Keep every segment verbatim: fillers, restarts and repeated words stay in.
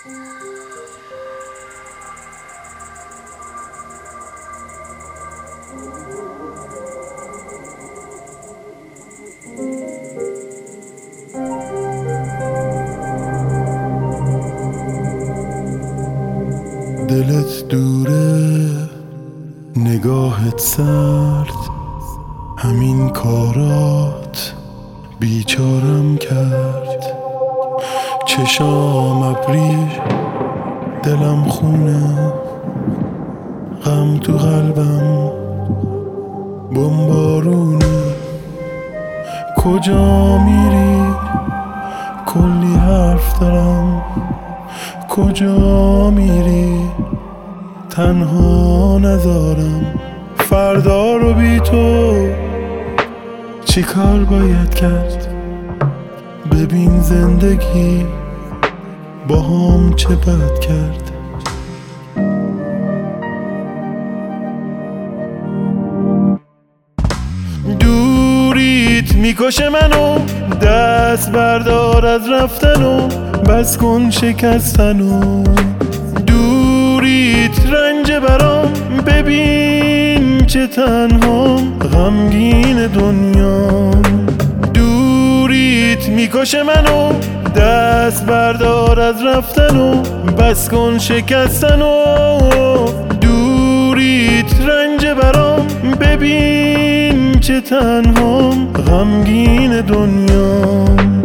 دلت دوره، نگاهت سرد، همین کارات بیچارم کرد. چشام ابری، دلم خونه، غم تو قلبم بمبارونه. کجا میری؟ کلی حرف دارم. کجا میری؟ تنها نذارم. فردا رو بی تو چی کار باید کرد؟ ببین زندگی با هم چه بد کرد. دوریت میکشه منو، دست بردار از رفتنو، بس کن شکستنو. دوریت رنج برام، ببین چه تنهام، غمگین دنیام. دوریت میکشه منو، دست بردار از رفتنو، بس کن شکستنو. دوریت رنج برام، ببین چه تنهام، غمگین دنیام.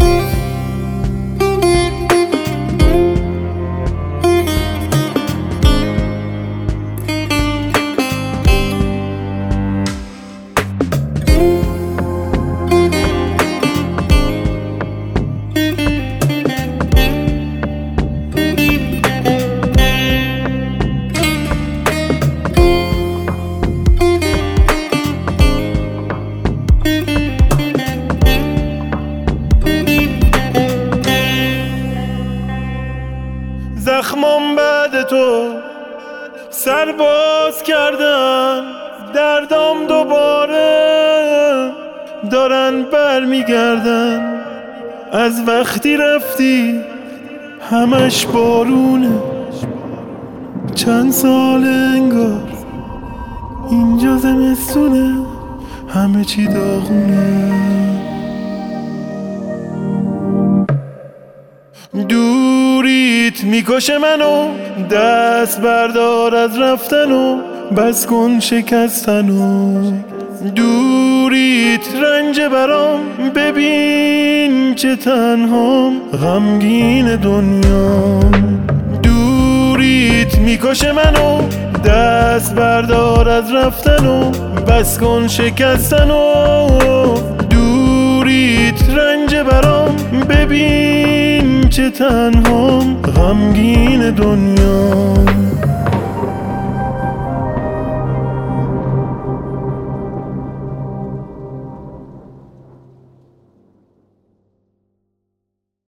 زخمام بعد تو سرباز کردن، دردام دوباره دارن بر میگردن. از وقتی رفتی همش بارونه، چند سال انگار اینجا زمستونه، همه چی داغونه. دوریت میکشه منو، دست بردار از رفتنو، بس کن شکستنو. دوریت رنج برام، ببین چه تنهام، غمگین دنیام. دوریت میکشه منو، دست بردار از رفتنو، بس کن شکستنو. دوریت رنج برام، ببین چه تنهام، غمگین دنیام.